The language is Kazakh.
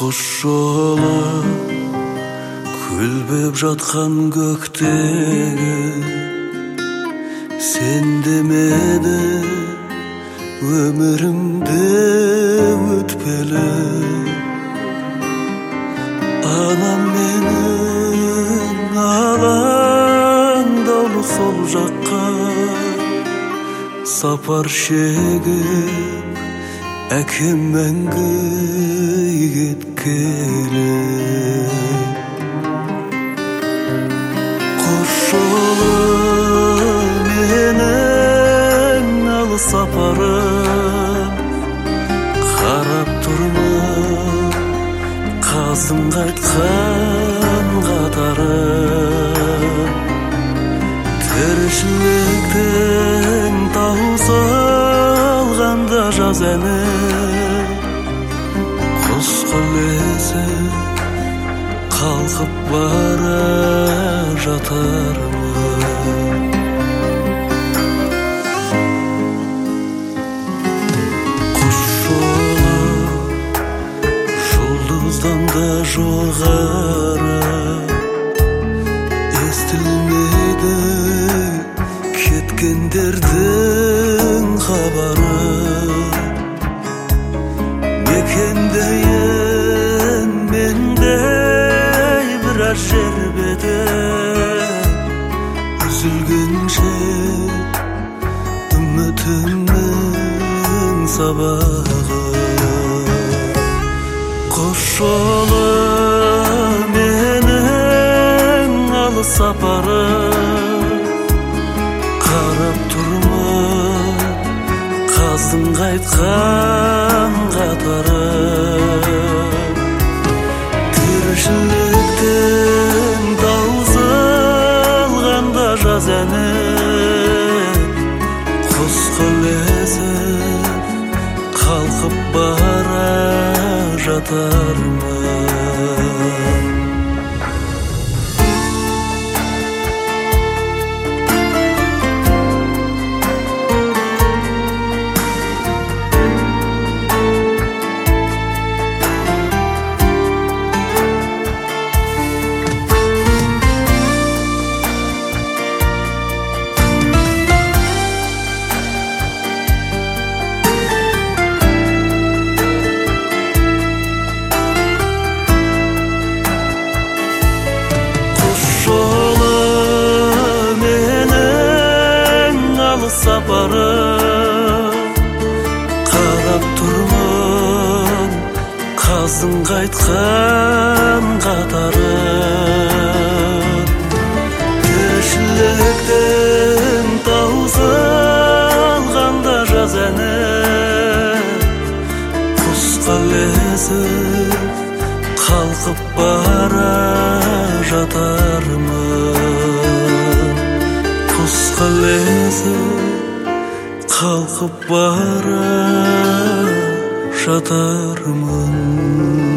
Құш жолы көлбеп жатқан көктегі сен демеді өмірімде өтпелі. Анам менің алаңдаулы сол жаққа сапар шегіп әкем мәңгі кеткелі. Құш жолы менің алыс сапарым, қарап тұрма қаздың қайтқан қатарым. Тіршіліктің таусылғанда жаз әні, құс құлесі қалқып бара жатармын. Құш жолы жұлдыздан да жоғары, естілмейді кеткендердің хабары. Мекендейін мендей біраз жер беті, үзілгенше үмітімнің сабағы. Құш жолы менің алыс сапарым, қарап тұрма қаздың қайтқан қатарым. Тіршіліктің таусылғанда жаз әні, құс құлесіп қалқып бара жатармын. Сапарым, қарап тұрмын қаздың қайтқан қатарым. Тіршіліктің таусылғанда жаз әні, құс қалесіп қалқып бара жатармын. Құс қалесіп қалқып бара жатармын.